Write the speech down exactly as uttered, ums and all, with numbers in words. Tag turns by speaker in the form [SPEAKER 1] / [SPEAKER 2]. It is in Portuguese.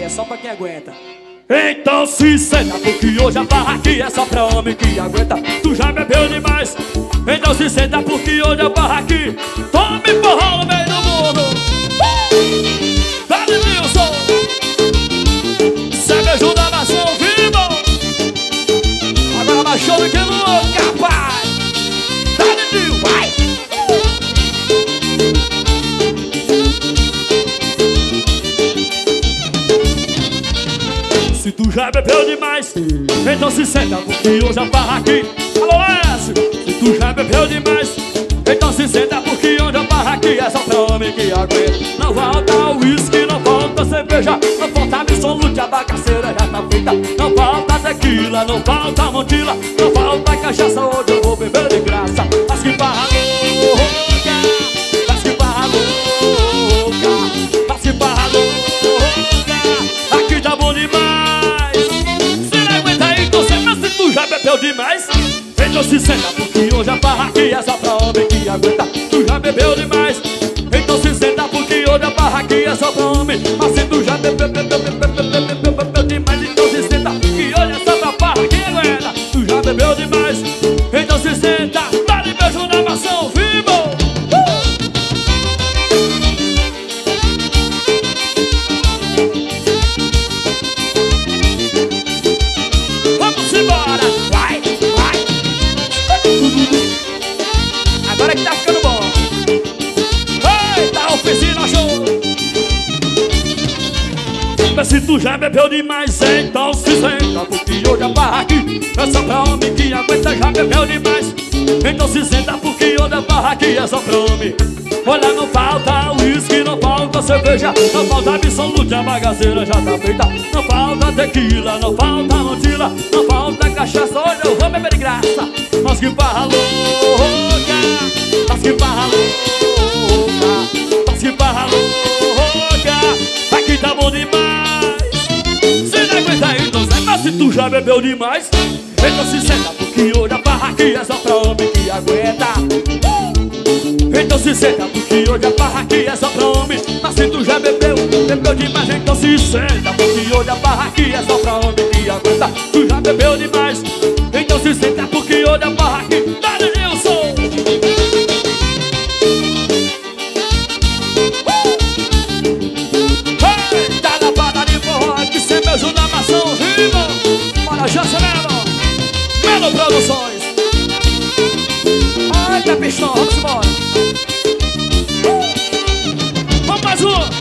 [SPEAKER 1] é só pra quem aguenta.
[SPEAKER 2] Então se senta, porque hoje a barra aqui é só pra homem que aguenta. Tu já bebeu demais. Então se senta, porque hoje a barra aqui tome porrão no meio do mundo. Dale, Wilson. Cê beijou da nação viva. Agora baixou do que louco, rapaz. Dale, Wilson, vai. Se tu já bebeu demais, então se senta, porque hoje a barra aqui. Alô, S! Se tu já bebeu demais, então se senta, porque hoje a barra aqui é só pra homem que aguenta. Não falta uísque, não falta cerveja, não falta absolute, a bagaceira já tá feita. Não falta tequila, não falta montila, não falta cachaça, hoje eu vou beber de graça. Mas que barra louca, mas que barra louca, mas que barra louca, aqui tá bom demais. Já bebeu demais? Então se senta, porque hoje a barra aqui é só pra homem que aguenta. Tu já bebeu demais? Então se senta, porque hoje a barra aqui é só pra homem. Mas se tu já bebeu, bebeu, bebeu, bebeu, bebeu, bebeu demais, então se senta, que hoje é só pra barra que aguenta. Tu já bebeu demais? Então se senta, dá-lhe beijo na maçã, vivo! Vamos embora! Vai, vai! Agora que tá ficando bom! Eita, oficina show! Mas se tu já bebeu demais, então se senta, porque hoje a barra aqui é só pra homem que aguenta. Já bebeu demais, então se senta, porque hoje a barra aqui é só pra homem. Olha, não falta uísque, não falta cerveja, não falta absolute, a bagaceira já tá feita. Não falta tequila, não falta montila, não falta cachaça, hoje eu vou beber de graça. Mas que barra louca, mas que barra louca, mas que barra louca, aqui tá bom demais. Se não aguenta aí, então sai, mas se tu já bebeu demais, então se senta, porque hoje a barra aqui é só pra homem que aguenta. Então se senta, porque hoje a barra aqui é só pra homem. Mas se tu já bebeu, bebeu demais, então se senta, porque hoje a barra aqui é só pra homem que aguenta. Tu